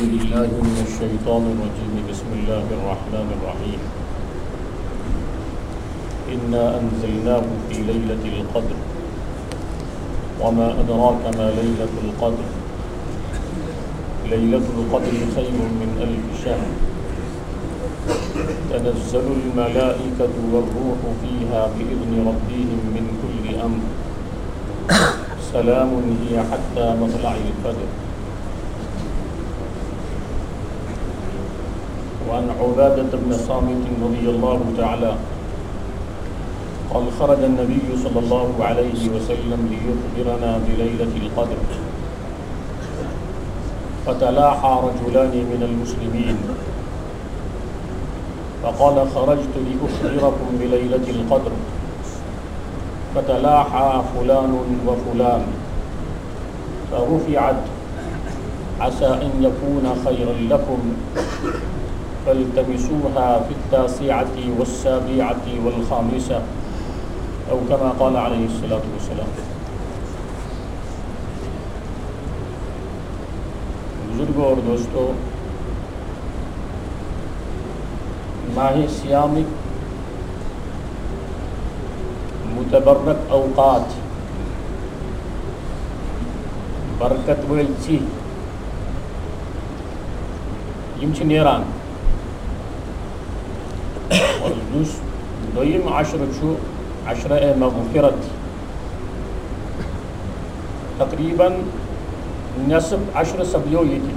بالله من الشيطان الرجيم بسم الله الرحمن الرحيم إنا أنزلناه في ليلة القدر وما أدراك ما ليلة القدر ليلة القدر خير من ألف شهر تنزل الملائكة والروح فيها بإذن ربهم من كل أمر سلام هي حتى مطلع الفجر. وعن عبادة بن صامت رضي الله تعالى قال خرج النبي صلى الله عليه وسلم ليخبرنا بليلة القدر فتلاحى رجلان من المسلمين فقال خرجت لأخبركم بليلة القدر فتلاحى فلان وفلان فرفعت عسى أن يكون خيرا لكم فالتمسوها في التاسعة والسابعة والخامسة أو كما قال عليه الصلاة والسلام. بزرگوں اور دوستوں، ماہ سیام متبرک اوقات برکت وٲلۍ ژیٚہۍ یِم چھِ نیران اور یُس دوٚیِم عشرٕ چھُ عشرہ مغفرت، تقریباً نصف عشرٕ سپدیو ییٚتہِ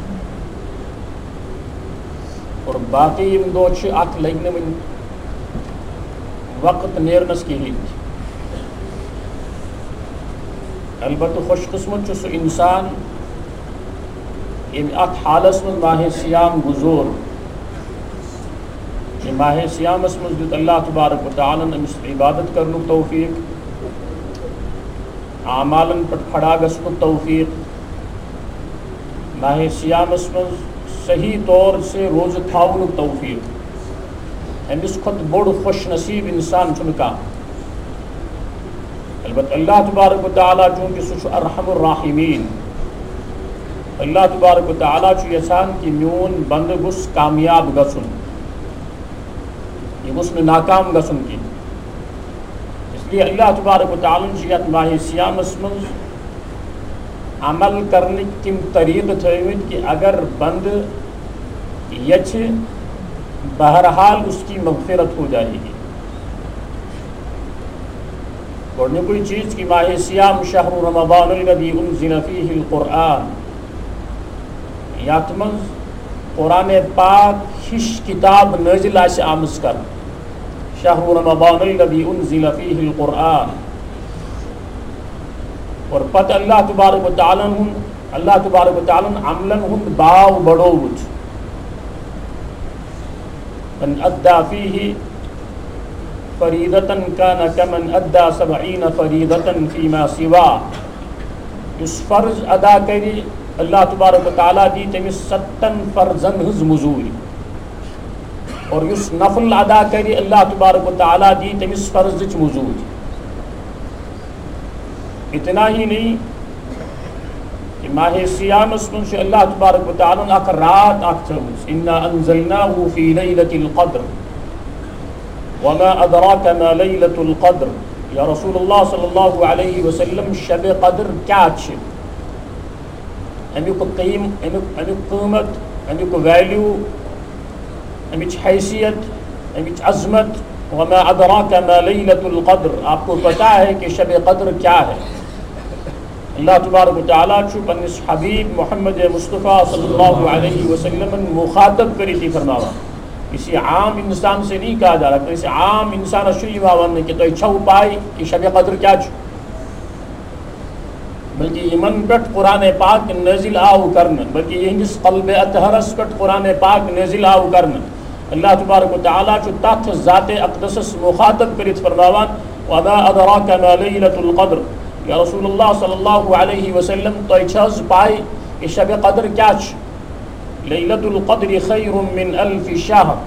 اور باقی یِم دۄہ چھِ اَتھ لٔگۍ نہٕ وٕنہِ وقت نیرنس کِہیٖنۍ. البتہ خوش قسمت چھُ سُہ اِنسان ییٚمۍ اَتھ حالس منٛز ماہِ سیام گُزور. کہ ماہ سیامس منٛز دیُت اللہ تبارک و تعالیٰ أمِس عبادت کرنُک توفیٖق، اعمالن پٮ۪ٹھ کھڑا گژھنُک توفیٖق، ماہ سیامس منٛز صحیح طور سے روزٕ تھاونُک توفیٖق. أمِس کھۄتہٕ بوٚڑ خوش نصیٖب اِنسان چھُنہٕ کانٛہہ. البتہ اللہ تبارک و تعالیٰ چوٗنٛکہِ سُہ چھُ ارحم الراحمین، اللہ تبارک و تعالیٰ چھُ یژھان کہ میون بندٕ گوٚژھ کامیاب گژھُن، یہِ گوٚژھ نہٕ ناکام گژھُن کینٛہہ. اس لیے اللہ تبارک و تعالیٰ چھُ یتھ ماہِ سیامس منٛز عمل کرنٕکۍ تِم طریٖقہٕ تھٲومٕتۍ کہ اگر بندٕ یژھِ بہرحال اس کی مغفرت ہو جائے گی. گۄڈنیُکُے چیٖز کہ ماہِ سیام شہر رمضان الذی انزل فیہ القرآن، یتھ منٛز قرآن پاک ہِش کتاب نٲزِل آسہِ آمٕژ کرنہٕ. شہر رمضان الذی انزل فیہ القرآن. اور پتہٕ اللہ تبارک و تعالیٰ ہُنٛد عملن ہُنٛد باو بڑومُت. من ادى فيه فریٖدة كان كمن ادى 70 فریٖدة فيما سواه. یُس فرض ادا کرِ اللہ تبارک و تعالیٰ دی تٔمِس 70 فرضن ہٕنٛز مٔزوٗرۍ، اور یُس نفل ادا کرِ اللہ تبارک و تعالیٰ دی تٔمِس فرضٕچ مٔزوٗرۍ. اتنا ہی نہیں کہ ماہ سیامس منٛز چھُ اللہ تبارک و تعالیٰ اکھ رات اکھ تھٲومٕژ انا انزلناه في ليلة القدر وما ادراك ما ليلة القدر. یا رسول اللہ صلی اللہ علیہ وسلم شب قدر کیا چھِ، امیُک قۭمت، امیُک ویلیوٗ، امِچ حیثیت، امِچ عظمت. وما ادراك ما ليلة القدر، آپ کو پتہ ہے کہ شب قدر کیا ہے. اللہ تبارک و تعالیٰ چھُ پننِس حبیب محمد مصطفیٰ صلی اللہ علیہ وسلم مخاطب کٔرِتھ یہِ فرماوان. کسی عام انسان سے نہیں کہا جا رہا، کسی عام انسانس چھُ یِوان وننہٕ کہ تۄہہِ چھو پاے کہ شب قدر کیا چھُ، بلکہ یِمن پٮ۪ٹھ قرآن پاک نٲزِل آو کرنہٕ، بلکہ یِہنٛدِس قلبِ اطہرس پٮ۪ٹھ قرآن پاک نٲزِل آو کرنہٕ. اللہ تبارک و تعالیٰ چھُ تتھ ذات اقدسس مخاطب کٔرِتھ فرماوان وما ادراك ما ليلة القدر. یا رسول اللہ صلی اللہ علیہ وسلم تۄہہِ چھِ حظ پاے کہ شب قدر کیا چھُ؟ لیلۃ القدر خیر من الف شہر،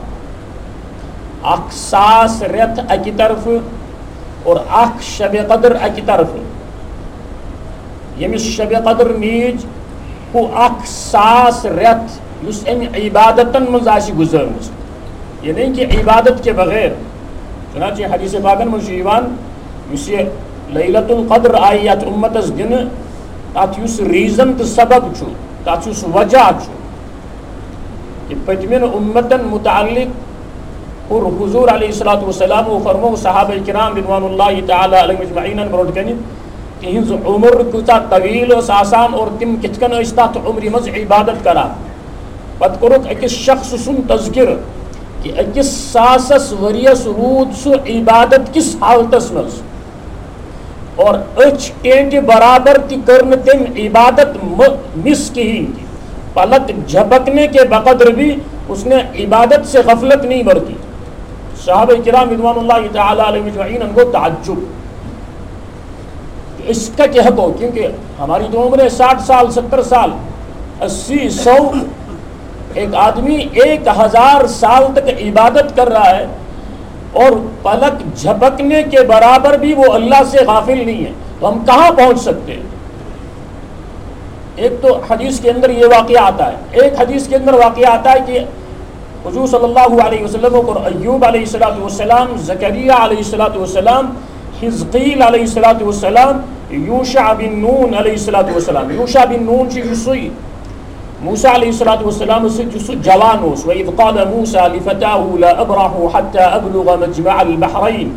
1,000 رٮ۪تھ اکہِ طرفہٕ اور اکھ شب قدر اکہِ طرفہٕ. ییٚمِس شب قدر میٖج ہو اخ ساس رت اس ام عبادتن مز آسی گزرمز، یہ نہیں کہ عبادت کے بغیر. چنانچہ حدیث پاکن من ایوان اس یہ لیلۃ القدر آئی یت امتس دن تات اس ریزن تو سبب چھو، تات اس وجہ چھو کہ پتمن امتن متعلق اور حضور علیہ الصلوۃ والسلام و فرمو صحابہ کرام رضوان اللہ تعالی علیہم اجمعین برونٹ کنی تہذ عمر کوتا طویل اس آسان اور تم کتکن اس تحت عمر مز عبادت کرا. پت کورک اکس شخص سن تذکر کہ اکس ساسس وریس رود سو عبادت کس حالتس مز اور اچھ ٹینٹ برابر تی کرن تم عبادت مس کہیں کی، پلک جھپکنے کے بقدر بھی اس نے عبادت سے غفلت نہیں برتی. صحابہ کرام رضوان اللہ تعالی علیہم اجمعین ان کو تعجب اس کا کیا حق ہو، کیونکہ ہماری تو عمر 60 سال 70 سال 80 100، ایک آدمی 1000 سال تک عبادت کر رہا ہے اور پلک جھپکنے کے برابر بھی وہ اللہ سے غافل نہیں ہے، تو ہم کہاں پہنچ سکتے ہیں؟ ایک تو حدیث کے اندر یہ واقعہ آتا ہے، ایک حدیث کے اندر واقعہ آتا ہے کہ حضور صلی اللہ علیہ وسلم اور ایوب علیہ السلام، زکریا علیہ السلام، حزقیل علیہ السلام، یوشع بن نون علیہ السلام. یوشع بن نون چھ یسوی موسیٰ علیہ السلام سے جسو جوان اس وَإِذْ قَالَ مُوسَى لِفَتَاهُ لَا أَبْرَحُ حَتَّى أَبْلُغَ مَجْمَعَ الْبَحْرَيْنِ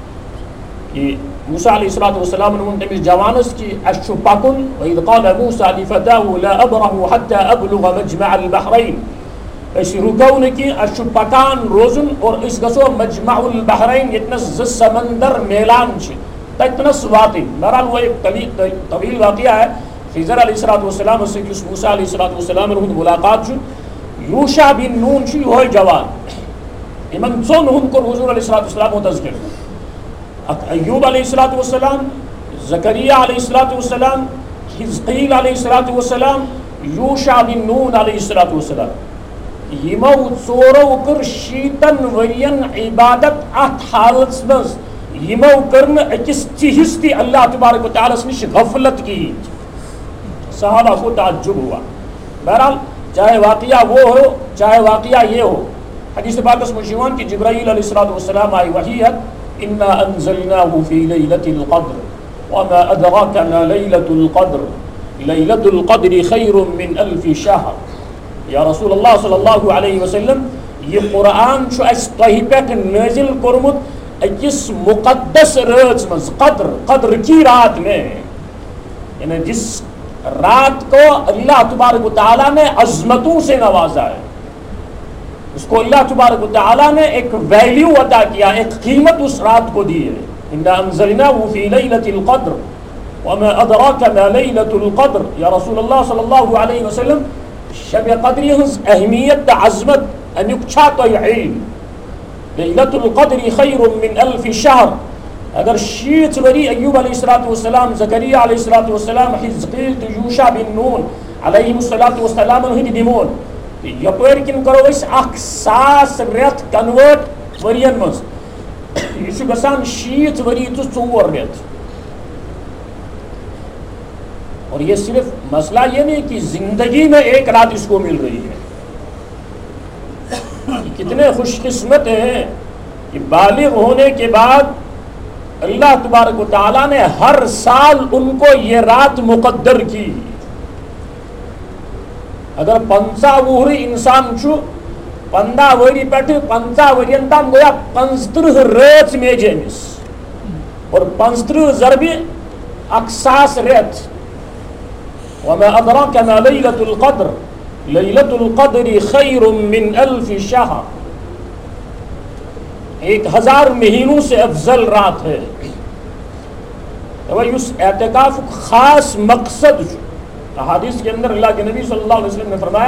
کہ موسیٰ علیہ السلام نے تمس جوانس کی اشو پکن. وَإِذْ قَالَ مُوسَى لِفَتَاهُ لَا أَبْرَحُ حَتَّى أَبْلُغَ مَجْمَعَ الْبَحْرَيْنِ اس رکون کی اشو پکان روزن اور اس گسو مجمع البحرین یتنس ز سمندر میلان چھ تتنس واطن. بہرحال وہ ایک طویل واقعہ ہے. خضر علیہ السلام سے جس موسیٰ علیہ السلام نے ملاقات چھو، یوشع بن نون چھو ہوئی جوان امن سون ہن کو حضور علیہ السلام و تذکر ایوب علیہ السلام، زکریا علیہ السلام، حزقیل علیہ السلام، یوشع بن نون علیہ السلام، یمو ژورو کر 60 ورین عبادت ات حالت مز یمو کرن اکس چیز تی اللہ تبارک و تعالی نش غفلت کی. صحابہ کو تعجب ہوا. بہرحال چاہے واقعہ وہ ہو چاہے واقعہ یہ ہو، حدیث پاک میں مشہور کہ جبرائیل علیہ السلام آئی وحی ہے انا انزلناه في ليلة القدر وما ادراك ما ليلة القدر ليلة القدر خير من 1000 شهر. یا رسول اللہ صلی اللہ علیہ وسلم یہ قرآن چھو اس تہی پہ نازل کرمت اکس مقدس رات مز قدر کی رات میں، یعنی جس رات کو اللہ تبارک و تعالیٰ نے عظمتوں سے نوازا ہے، اس کو اللہ تبارک و تعالیٰ نے ایک ویلیو عطا کیا، ایک قیمت اس رات کو دی ہے. انا انزلناه في ليلة القدر وما ادراك ما ليلة القدر. یا رسول اللہ صلی اللہ علیہ وسلم شب قدری ہز اہمیت عظمت امیک چھا تو علم. لیلۃ القدر خیر من 1000 شہر. اگر 60 وری ایوب علیہ السلام، زکریا علیہ السلام، حزقیل تو یوشع بن نون علیہ السلام ہند دمون یپر کن کرو اس اخ ساس رت کنورٹ ورین مز یہ گسان 60 وری تو 4 رت. اور یہ صرف مسئلہ یہ نہیں کہ زندگی میں ایک رات اس کو مل رہی ہے. کتنے خوش قسمت ہیں کہ بالغ ہونے کے بعد اللہ تبارک و تعالیٰ نے ہر سال ان کو یہ رات مقدر کی. اگر 50 وہری انسان چھو 15 وری پٹھ 50 ورین تام گویا 50 رات میں جیمس اور 50 ضربی اقصاص رات. وما ادراک ما لیلۃ القدر لیلۃ القدر خیر من 1000 شہر. 1000 مہینوں سے افضل رات ہے. اس اعتکاف خاص مقصد حدیث کے اندر اللہ کے نبی صلی اللہ علیہ وسلم نے فرمایا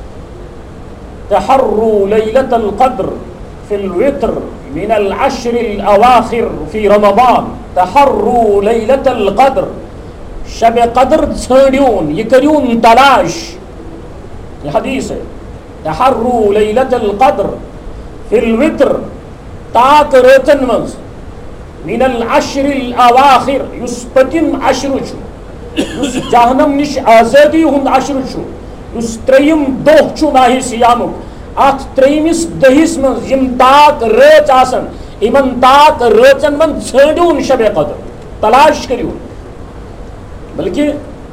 تحروا لیلۃ القدر فی الوتر من العشر الاواخر فی رمضان. تحروا لیلۃ القدر، شب قدر ژھانڈیون، یہ کریون تلاش. یہ حدیث ہے تحروا لیلۃ القدر فی الوتر تاک رتن مز من العشر الاواخر، یس پتم عشر چھو اس جہنم نش آزادی ہند عشر چھو اس تریم دہ چھو ماہی سیامک ات تریمس دہس من یم تاک رچ آسن ایمن تاک رچن من ژھانڈون شب قدر تلاش کریون بلکہ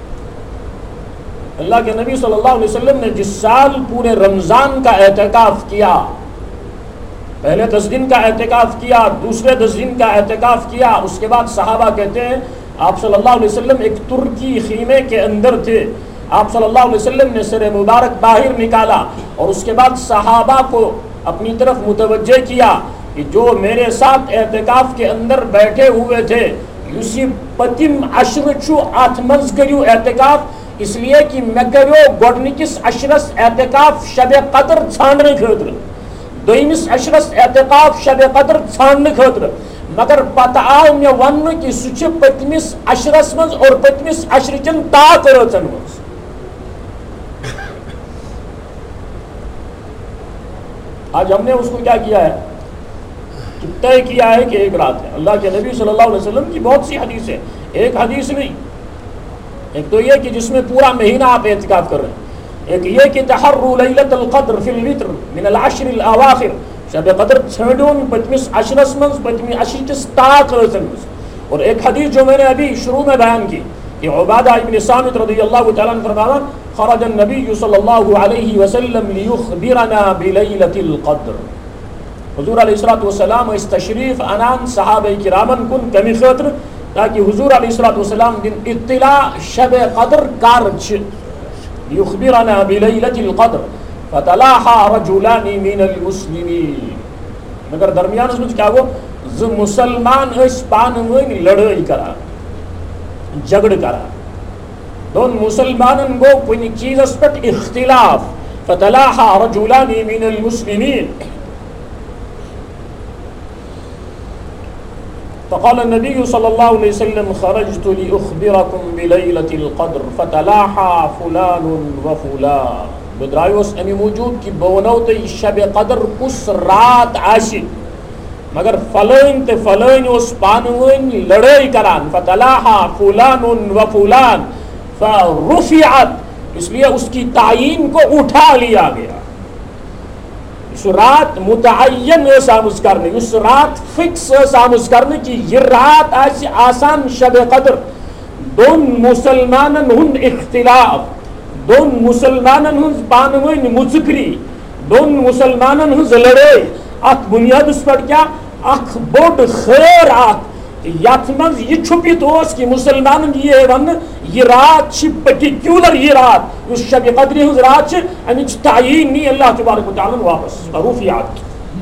اللہ کے نبی صلی اللہ علیہ وسلم نے جس سال پورے رمضان کا اعتکاف کیا، پہلے 10 دن کا اعتکاف کیا، دوسرے 10 دن کا اعتکاف کیا، اس کے بعد صحابہ کہتے ہیں آپ صلی اللہ علیہ وسلم ایک ترکی خیمے کے اندر تھے، آپ صلی اللہ علیہ وسلم نے سر مبارک باہر نکالا اور اس کے بعد صحابہ کو اپنی طرف متوجہ کیا کہ جو میرے ساتھ اعتکاف کے اندر بیٹھے ہوئے تھے یوسی پتم عشر چھو ات منز کریو اعتکاف اس لیے کہ میں کریو گوڈنکس عشرس اعتکاف شب قدر ژھانڈنے خاطر، دویمس عشرس اعتکاف شب قدر ژھانڈنے خاطر، مگر پتہ آو مے ون کہ سہ پتمس عشرس منز اور پتمس عشر چن تاک رچن منز۔ آج ہم نے اس کو کیا کیا ہے کہ طے کیا ہے کہ ایک رات ہے۔ اللہ کے نبی صلی اللہ علیہ وسلم کی بہت سی حدیث ہے، ایک حدیث نہیں، ایک تو یہ کہ جس میں پورا مہینہ آپ اعتکاف کر رہے ہیں، ایک یہ کہ تحروا لیلۃ القدر فی الوتر من العشر الاواخر، شب قدر ژھانڈون پتمس عشرس منز پتمی عشر چس تاک رچن منز، اور ایک حدیث جو میں نے ابھی شروع میں بیان کی کہ عبادہ ابن صامت رضی اللہ تعالیٰ عنہ فرمایا خرج النبی صلی اللہ علیہ وسلم لیخبرنا بلیلۃ القدر، حضور علیہ الصلوۃ والسلام اس تشریف انان صحابہ کرامن کن کمی خاطر تاکہ حضور علیہ الصلوۃ والسلام دن اطلاع شب قدر کارچ یخبرنا بلیلۃ القدر فتلاحى رجلان من المسلمین، مگر درمیان اس میں کیا ہو ز مسلمان اس پان ون لڑائی کرا جھگڑ کرا، دون مسلمانن گو کن چیزس پہ اختلاف، فتلاحى رجلان من المسلمین، فقال النبي صلى الله عليه وسلم خرجت لأخبركم بليلة القدر فتلاحى فلان وفلان، بدرائیوس امی موجود کی بونوتی شب قدر کس رات آشی مگر فلان تے فلان اس پانوین لڑائی کران، فتلاحى فلان وفلان فرفعت، اس لیے اس کی تعیین کو اٹھا لیا گیا، اس رات متعین سامز کرنے، اس رات فکس سامز کرنے کی یہ رات آسان شب قدر، دون مسلمانن ہن اختلاف، دون مسلمانن ہن پانوین مذکری، دون مسلمانن ہن لڑائی، ات بنیاد اس پر کیا اخ بوڑ خیر آت یات منز یہ چھپیت اوس کہ مسلمانن یہ ون یہ رات چھ پرٹیکولر یہ رات اس شب قدری ہز رات چھ امچ تعیین نہیں اللہ تبارک و تعالی واپس رفعت۔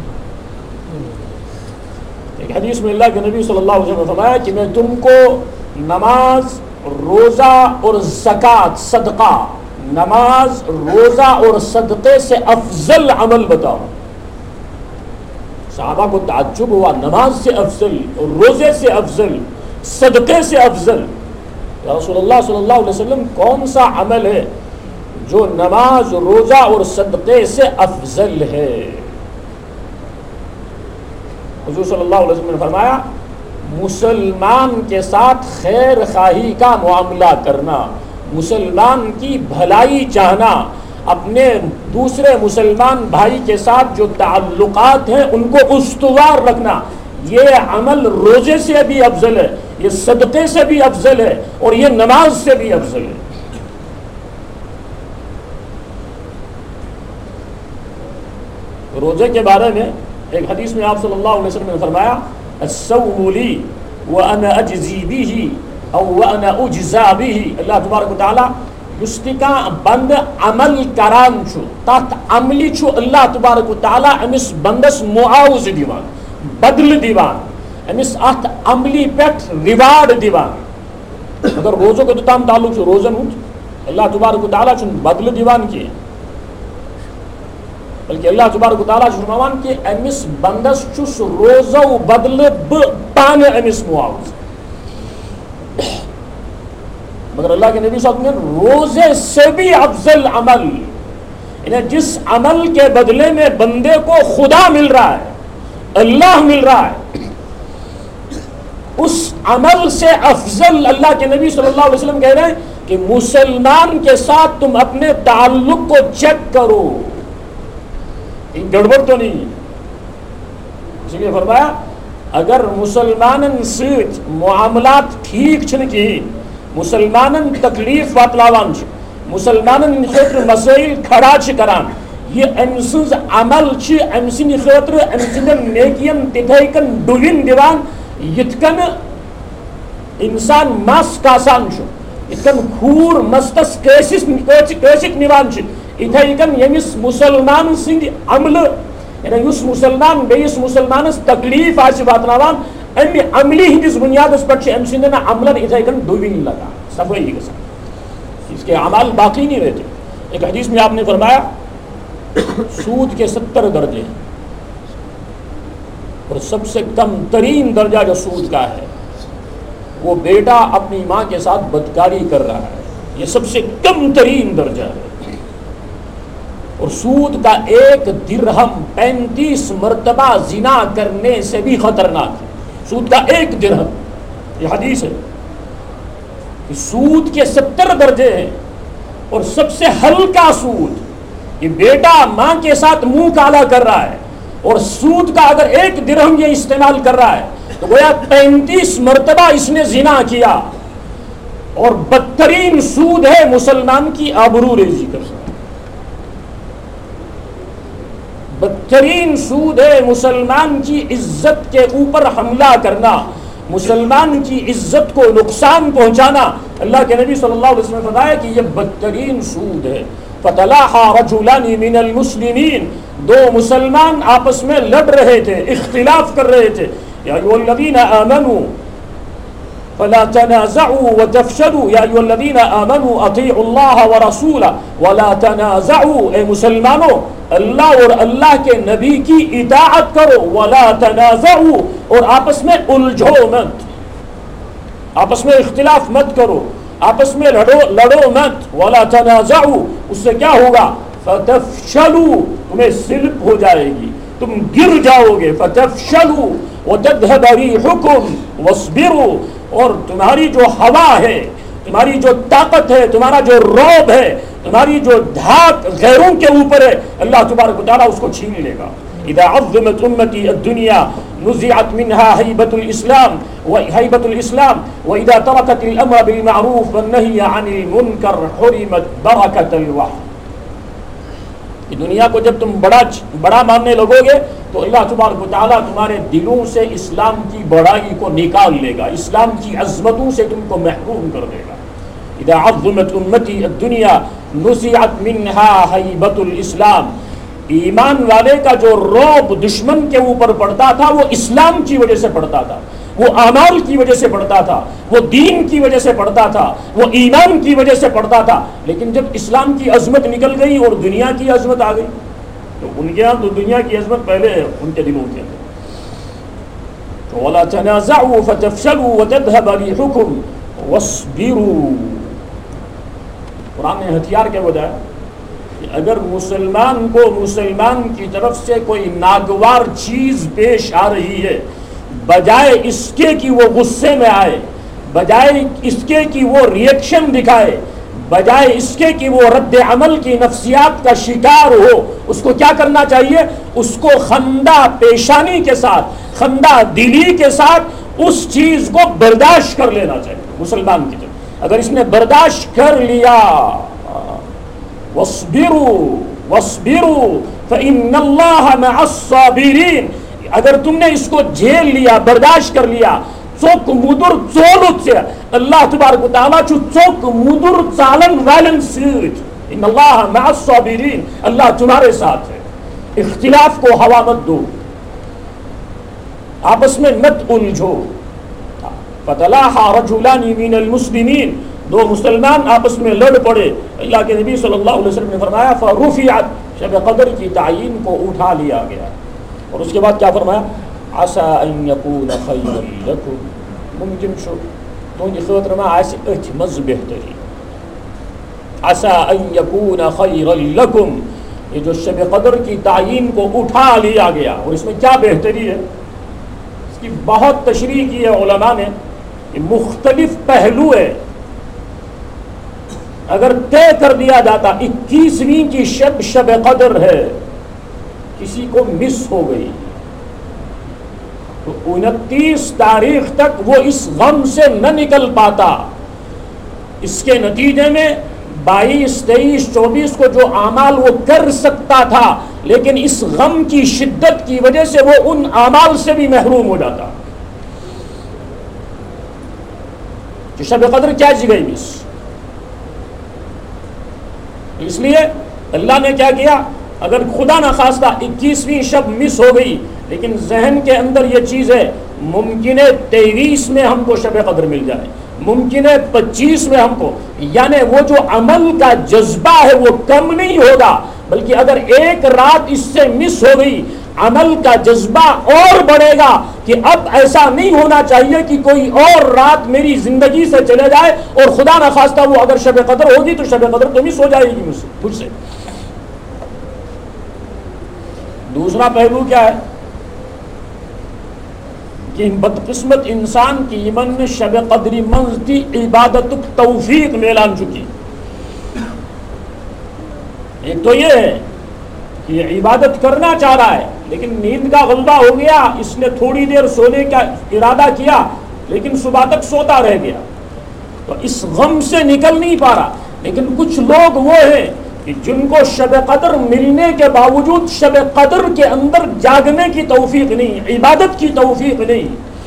ایک حدیث میں اللہ کے نبی صلی اللہ علیہ وسلم نے فرمایا کہ میں تم کو نماز، روزہ اور زکوٰۃ، صدقہ، نماز، روزہ اور صدقے سے افضل عمل بتاؤں۔ صحابہ کو تعجب ہوا، نماز سے افضل، روزے سے افضل، صدقے سے افضل، یا رسول اللہ صلی اللہ علیہ وسلم کون سا عمل ہے جو نماز، روزہ اور صدقے سے افضل ہے؟ حضور صلی اللہ علیہ وسلم نے فرمایا مسلمان کے ساتھ خیر خواہی کا معاملہ کرنا، مسلمان کی بھلائی چاہنا، اپنے دوسرے مسلمان بھائی کے ساتھ جو تعلقات ہیں ان کو استوار رکھنا، یہ عمل روزے سے بھی افضل ہے، یہ صدقے سے بھی افضل ہے اور یہ نماز سے بھی افضل ہے۔ روزے کے بارے میں ایک حدیث میں آپ صلی اللہ علیہ وسلم نے فرمایا الصوم لی وانا اجزی به او وانا اجزا به، اللہ تبارک و تعالی یستکا بند عمل کران چھو تات عملی چھو اللہ تبارک و تعالی امس بندس معاوض دیوان، بدل دیوان، امس ات عملی پیٹ ریوارڈ دیوان۔ اگر روزوں کو تو تام تعلق چھو روزن ہوں اللہ تبارک و تعالی چھو بدل دیوان کیے، بلکہ اللہ تبارک و تعالی چھو فرمان کہ امس بندس چھو روزہ و بدل پانے امس معاوض، مگر اللہ کے نبی صلی اللہ علیہ وسلم نے روزے سے بھی افضل عمل، یعنی جس عمل کے بدلے میں بندے کو خدا مل رہا ہے، اللہ مل رہا ہے، اس عمل سے افضل اللہ کے نبی صلی اللہ علیہ وسلم کہہ رہے ہیں کہ مسلمان کے ساتھ تم اپنے تعلق کو چیک کرو، گڑبڑ تو نہیں. اس لیے فرمایا اگر مسلمانن سۭتۍ معاملات ٹھیک چھنہ کہین، مسلمانن تکلیف واتناوان چھ، مسلمانن خاطر مسائل کھڑا چھ کران، یہ أمۍ سٕنٛز عمل چھ أمۍ سٕنٛدِ خاطر أمۍ سٕنٛدٮ۪ن نیکین تِتھے کن ڈُوِنۍ دِوان یِتھ کن انسان مس کاسان چھ، یِتھ کن کھوٗر مستس کٲسِتھ نِوان چھ، یِتھے کن ییٚمِس مسلمان سٕنٛدِ عملہٕ یعنی یُس مسلمان بیٚیِس مسلمانس تکلیف آسہِ واتناوان امہِ عملی ہندس بنیادس پٮ۪ٹھ چھِ أمۍ سٕنٛدٮ۪ن عملن یِتھے کن ڈُوِنۍ لگان، صفٲیی گژھان، اس کے اعمال باقی نہیں رہتے. ایک حدیث میں آپ نے فرمایا سود کے 70 درجے ہیں اور سب سے کم ترین درجہ جو سود کا ہے وہ بیٹا اپنی ماں کے ساتھ بدکاری کر رہا ہے، یہ سب سے کم ترین درجہ ہے. اور سود کا 1 درہم 35 مرتبہ زنا کرنے سے بھی خطرناک ہے. سود کا 1 درہم، یہ حدیث ہے کہ سود کے 70 درجے ہیں اور سب سے ہلکا سود، یہ بیٹا ماں کے ساتھ منہ کالا کر رہا ہے اور سود کا اگر 1 درہم یہ استعمال کر رہا ہے تو گویا 35 مرتبہ اس نے زنا کیا. اور بدترین سود ہے مسلمان کی آبرو ریزی کرنا، بدترین سود ہے مسلمان کی عزت کے اوپر حملہ کرنا، مسلمان کی عزت کو نقصان پہنچانا. اللہ کے نبی صلی اللہ علیہ وسلم نے فرمایا کہ یہ بدترین سود ہے. فتلاحا رجلان من المسلمین، 2 مسلمان آپس میں لڑ رہے تھے، اختلاف کر رہے تھے. یا ایھا الذین آمنوا فلا تنازعوا وتفشلوا، یا ایھا الذین آمنوا اطیعوا اللہ ورسولہ ولا تنازعوا، اے مسلمانوں اللہ اور اللہ کے نبی کی اطاعت کرو، ولا تنازعوا، اور آپس میں الجھو مت، آپس میں اختلاف مت کرو، آپس میں لڑو مت. ولا تنازعوا، اس سے کیا ہوگا؟ فتفشلوا، تمہیں سلپ ہو جائے گی، تم گر جاؤ گے. فتفشلوا وتذهب ريحكم واصبروا، اور تمہاری جو ہوا ہے، تمہاری جو طاقت ہے، تمہارا جو رعب ہے، تمہاری جو دھاک غیروں کے اوپر ہے، اللہ تبارک و تعالیٰ اس کو چھین لے گا. اذا عظمت امتی الدنیا نزعت منها هيبة الاسلام واذا تركت الامر بالمعروف والنهي عن المنكر حرمت بركة الوحي. دنیا کو جب تم بڑا ماننے لگو گے تو اللہ تبارک و تعالیٰ تمہارے دلوں سے اسلام کی بڑائی کو نکال لے گا، اسلام کی عظمتوں سے تم کو محروم کر دے گا. اذا عظمت امتی الدنیا نزعت منها هيبة الاسلام، ایمان والے کا جو رعب دشمن کے اوپر پڑتا تھا وہ اسلام کی وجہ سے پڑتا تھا، وہ اعمال کی وجہ سے پڑتا تھا، وہ دین کی وجہ سے پڑتا تھا، وہ ایمان کی وجہ سے پڑتا تھا. لیکن جب اسلام کی عظمت نکل گئی اور دنیا کی عظمت آ گئی تو ان کے ہاں تو دنیا کی عظمت پہلے ہے ان کے دلوں کے اندر. وَلَا تَنَازَعُوا فَتَفْشَلُوا وَتَذْهَبَ رِيحُكُمْ وَاصْبِرُوا. قرآن نے ہتھیار کیا بتایا کہ اگر مسلمان کو مسلمان کی طرف سے کوئی ناگوار چیز پیش آ رہی ہے، بجائے اس کے کہ وہ غصے میں آئے، بجائے اس کے کہ وہ ریئیکشن دکھائے، بجائے اس کے کہ وہ رد عمل کی نفسیات کا شکار ہو، اس کو کیا کرنا چاہیے؟ اس کو خندہ پیشانی کے ساتھ، خندہ دلی کے ساتھ اس چیز کو برداشت کر لینا چاہیے. مسلمان کی طرف اگر اس نے برداشت کر لیا، وَاصْبِرُوا وَاصْبِرُوا فَإِنَّ اللَّهَ مَعَ الصَّابِرِينَ، اگر تم نے اس کو جھیل لیا، برداشت کر لیا، چوک مدر چولت سے اللہ تبارک و تعالیٰ چوک مدر چالن والن سیت، ان اللہ مع الصابرین، اللہ تمہارے ساتھ ہے. اختلاف کو ہوا مت دو، آپس میں مت الجھو. فتلاحا رجلان من المسلمین، 2 مسلمان آپس میں لڑ پڑے. اللہ کے نبی صلی اللہ علیہ وسلم نے فرمایا فرفعت، شب قدر کی تعیین کو اٹھا لیا گیا. اور اس کے بعد کیا فرمایا؟ عسى ان يكون خيرا لكم، ممکن چھو تہندِ خاطر ما آسہِ أتھۍ منٛز بہتری. عسى ان يكون خيرا لكم، یہ جو شب قدر کی تعیین کو اٹھا لیا گیا، اور اس میں کیا بہتری ہے اس کی بہت تشریح کی ہے علماء نے. یہ مختلف پہلو ہے. اگر طے کر دیا جاتا 21ویں کی شب قدر ہے، کسی کو مس ہو گئی تو 29 تاریخ تک وہ اس غم سے نہ نکل پاتا. اس کے نتیجے میں 22، 23، 24 کو جو اعمال وہ کر سکتا تھا، لیکن اس غم کی شدت کی وجہ سے وہ ان اعمال سے بھی محروم ہو جاتا. کہ شب قدر کیا جی گئی مس. اس لیے اللہ نے کیا کیا، اگر خدا نخواستہ 21ویں شب مس ہو گئی، لیکن ذہن کے اندر یہ چیز ہے ممکن ہے 23 میں ہم کو شب قدر مل جائے، ممکن ہے 25 میں ہم کو، یعنی وہ جو عمل کا جذبہ ہے وہ کم نہیں ہوگا، بلکہ اگر ایک رات اس سے مس ہو گئی عمل کا جذبہ اور بڑھے گا کہ اب ایسا نہیں ہونا چاہیے کہ کوئی اور رات میری زندگی سے چلے جائے، اور خدا نخواستہ وہ اگر شب قدر ہوگی تو شب قدر تو مس ہو جائے گی مجھ سے. دوسرا پہلو کیا ہے کہ بدقسمت انسان کی ایمان میں شب قدری منز کی عبادت توفیق میلان چکی. ایک تو یہ ہے کہ یہ عبادت کرنا چاہ رہا ہے لیکن نیند کا غلبہ ہو گیا، اس نے تھوڑی دیر سونے کا ارادہ کیا لیکن صبح تک سوتا رہ گیا، تو اس غم سے نکل نہیں پا رہا. لیکن کچھ لوگ وہ ہیں کہ جن کو شب قدر ملنے کے باوجود شب قدر کے اندر جاگنے کی توفیق نہیں، عبادت کی توفیق نہیں.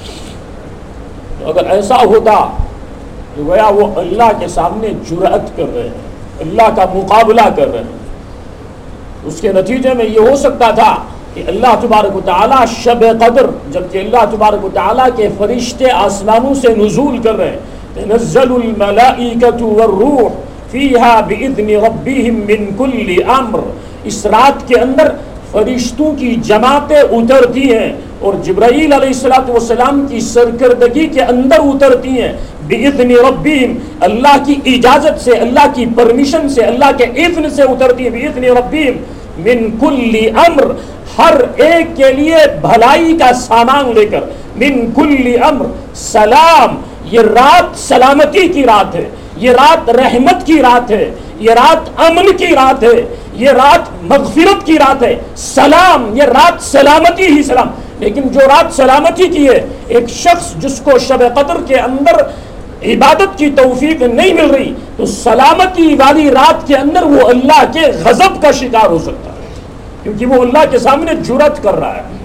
تو اگر ایسا ہوتا تو گویا وہ اللہ کے سامنے جرأت کر رہے ہیں، اللہ کا مقابلہ کر رہے ہیں. اس کے نتیجے میں یہ ہو سکتا تھا کہ اللہ تبارک و تعالیٰ شب قدر، جبکہ اللہ تبارک و تعالیٰ کے فرشتے آسمانوں سے نزول کر رہے ہیں، تنزل الملائکۃ والروح فیہا بإذن ربہم من کل امر، اس رات کے اندر فرشتوں کی جماعتیں اترتی ہیں اور جبرائیل علیہ السلام کی سرکردگی کے اندر اترتی ہیں بإذن ربہم، اللہ کی اجازت سے، اللہ کی پرمیشن سے، اللہ کے اذن سے اترتی ہیں. بإذن ربہم من کل امر، ہر ایک کے لیے بھلائی کا سامان لے کر. من کل امر، سلام، یہ رات سلامتی کی رات ہے، یہ رات رحمت کی رات ہے، یہ رات امن کی رات ہے، یہ رات مغفرت کی رات ہے. سلام، یہ رات سلامتی ہی سلام. لیکن جو رات سلامتی کی ہے، ایک شخص جس کو شب قدر کے اندر عبادت کی توفیق نہیں مل رہی، تو سلامتی والی رات کے اندر وہ اللہ کے غضب کا شکار ہو سکتا ہے، کیونکہ وہ اللہ کے سامنے جرأت کر رہا ہے.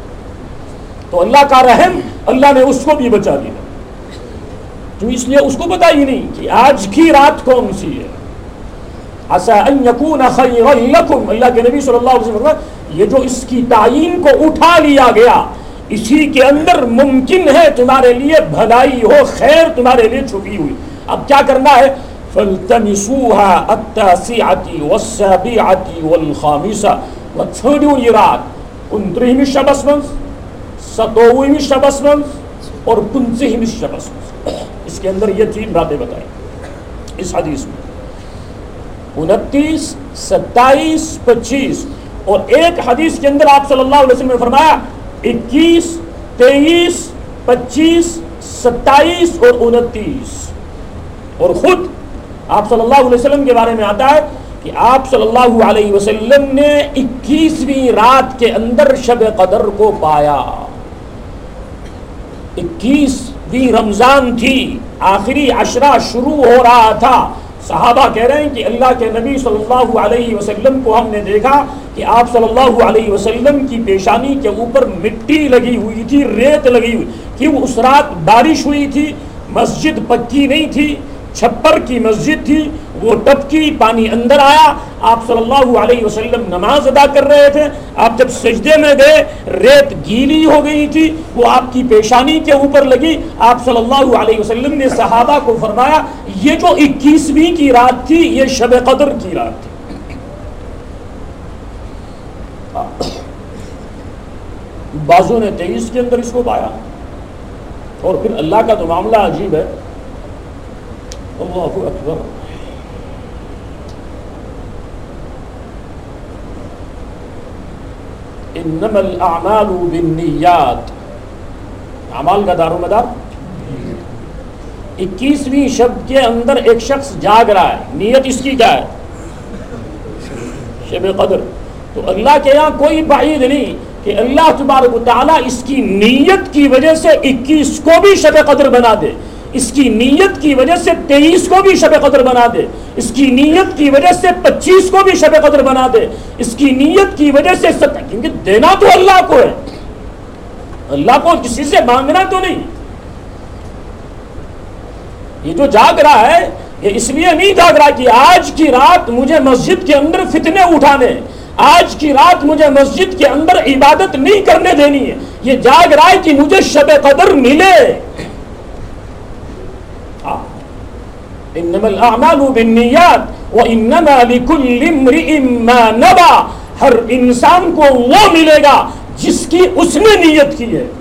تو اللہ کا رحم، اللہ نے اس کو بھی بچا دیا. تو اس لیے اس کو پتا ہی نہیں کہ آج کی رات کون سی ہے. عسى ان يكون خيرا لكم، اللہ کے نبی صلی اللہ علیہ وسلم فرمایا یہ جو اس کی تعین کو اٹھا لیا گیا، اسی کے اندر ممکن ہے تمہارے لیے بھلائی ہو، خیر تمہارے لیے چھپی ہوئی. اب کیا کرنا ہے؟ فَالْتَمِسُوهَا التَّاسِعَةِ وَالسَّابِعَةِ وَالْخَامِسَةِ، وَتھوڑیوں یہ رات 29ویں شبس منز، 27ویں شبس منز اور 25ویں شبس منز. اس کے اندر یہ 3 راتیں بتائیں اس حدیث میں، 29، 27، 25. اور ایک حدیث کے اندر آپ صلی اللہ علیہ وسلم نے فرمایا 21، 23، 25، 27 اور 29. اور خود آپ صلی اللہ علیہ وسلم کے بارے میں آتا ہے کہ آپ صلی اللہ علیہ وسلم نے 21ویں رات کے اندر شب قدر کو پایا. 21ویں رمضان تھی، آخری عشرہ شروع ہو رہا تھا. صحابہ کہہ رہے ہیں کہ اللہ کے نبی صلی اللہ علیہ وسلم کو ہم نے دیکھا کہ آپ صلی اللہ علیہ وسلم کی پیشانی کے اوپر مٹی لگی ہوئی تھی، ریت لگی ہوئی کہ اس رات بارش ہوئی تھی، مسجد پکی نہیں تھی، چھپر کی مسجد تھی، وہ ٹپکی، پانی اندر آیا. آپ صلی اللہ علیہ وسلم نماز ادا کر رہے تھے، آپ جب سجدے میں گئے ریت گیلی ہو گئی تھی، وہ آپ کی پیشانی کے اوپر لگی. آپ صلی اللہ علیہ وسلم نے صحابہ کو فرمایا یہ جو 21ویں کی رات تھی یہ شب قدر کی رات تھی. بعضوں نے 23 کے اندر اس کو پایا. اور پھر اللہ کا تو معاملہ عجیب ہے. اللہ اکبر. انما الاعمال بالنیات، اعمال کا دار و مدار 21ویں شب کے اندر ایک شخص جاگ رہا ہے، نیت اس کی کیا ہے؟ شب قدر. تو اللہ کے یہاں کوئی بعید نہیں کہ اللہ تبارک و تعالیٰ اس کی نیت کی وجہ سے 21 کو بھی شب قدر بنا دے، اس کی نیت کی وجہ سے 23 کو بھی شب قدر بنا دے، اس کی نیت کی وجہ سے 25 کو بھی شب قدر بنا دے، اس کی نیت کی وجہ سے کیونکہ دینا تو اللہ کو ہے، اللہ کو کسی سے مانگنا تو نہیں. یہ جو جاگ رہا ہے یہ اس لیے نہیں جاگ رہا کہ آج کی رات مجھے مسجد کے اندر فتنے اٹھانے، آج کی رات مجھے مسجد کے اندر عبادت نہیں کرنے دینی ہے. یہ جاگ رہا ہے کہ مجھے شب قدر ملے. انما الاعمال بالنیات وانما لكل امرئ ما نوى. ہر انسان کو وہ ملے گا جس کی اس نے نیت کی ہے.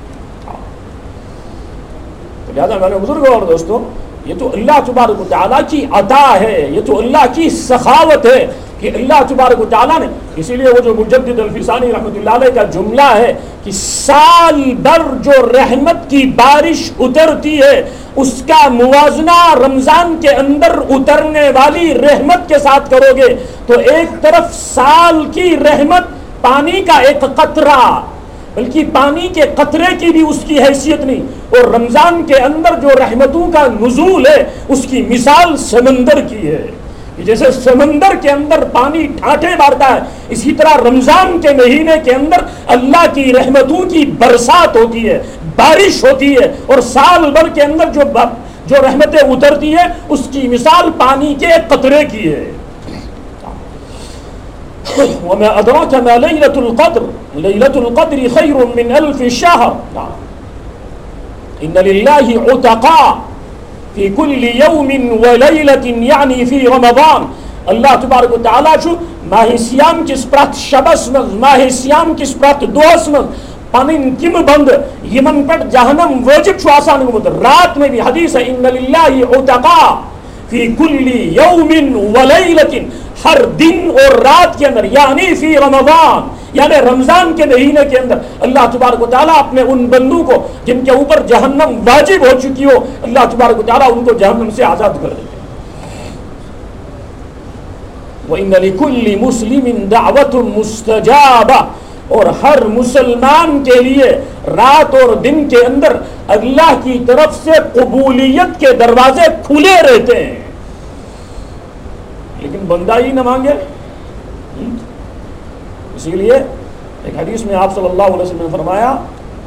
لہذا میرے بزرگوں اور دوستوں، یہ تو اللہ تبارک و تعالیٰ کی عطا ہے، یہ تو اللہ کی سخاوت ہے کہ اللہ تبارک و تعالیٰ نے، اسی لیے وہ جو مجدد الفسانی رحمۃ اللہ علیہ کا جملہ ہے کہ سال بھر جو رحمت کی بارش اترتی ہے اس کا موازنہ رمضان کے اندر اترنے والی رحمت کے ساتھ کرو گے تو ایک طرف سال کی رحمت پانی کا ایک قطرہ، بلکہ پانی کے قطرے کی بھی اس کی حیثیت نہیں، اور رمضان کے اندر جو رحمتوں کا نزول ہے اس کی مثال سمندر کی ہے. جیسے سمندر کے اندر پانی ٹھاٹھے مارتا ہے، اسی طرح رمضان کے مہینے کے اندر اللہ کی رحمتوں کی برسات ہوتی ہے، بارش ہوتی ہے، اور سال بھر کے اندر جو رحمتیں اترتی ہے اس کی مثال پانی کے قطرے کی ہے. وما أدراك ما ليلة القدر ليلة القدر خير من 1000 شهر. إن لله عتقاء في كل يوم وليلة يعني في رمضان. اللہ تبارک و تعالیٰ چھو ماہ سیام کس پرات شبس من ماہ سیام کس پرات دوس من پنن کم بند یمن پر جہنم واجب چھو آسان گمت. رات میں بھی حدیث ہے ان للہ عتقاء فی کل یوم ولیلۃ، ہر دن اور رات کے اندر، یعنی فی رمضان، یعنی رمضان کے مہینے کے اندر اللہ تبارک و تعالیٰ اپنے ان بندوں کو جن کے اوپر جہنم واجب ہو چکی ہو، اللہ تبارک و تعالیٰ ان کو جہنم سے آزاد کر دیتے ہیں. وَإِنَّ لِكُلِّ مُسْلِمٍ دَعْوَةٌ مُسْتَجَابَةٌ، اور ہر مسلمان کے لیے رات اور دن کے اندر اللہ کی طرف سے قبولیت کے دروازے کھلے رہتے ہیں، لیکن بندہ ہی نہ مانگے. اسی لیے ایک حدیث میں آپ صلی اللہ علیہ وسلم نے فرمایا